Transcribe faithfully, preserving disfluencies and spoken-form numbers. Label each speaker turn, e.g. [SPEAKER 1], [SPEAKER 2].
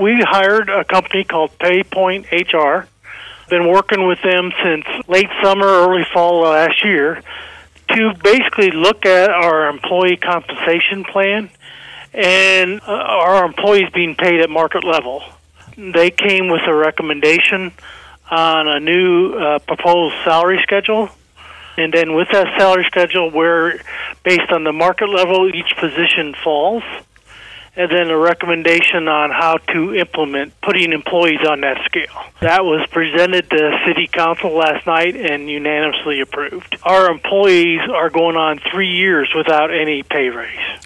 [SPEAKER 1] we hired a company called PayPoint H R. Been working with them since late summer, early fall last year to basically look at our employee compensation plan and uh, our employees being paid at market level. They came with a recommendation on a new uh, proposed salary schedule. And then with that salary schedule, where based on the market level each position falls, and then a recommendation on how to implement putting employees on that scale. That was presented to City Council last night and unanimously approved. Our employees are going on three years without any pay raise.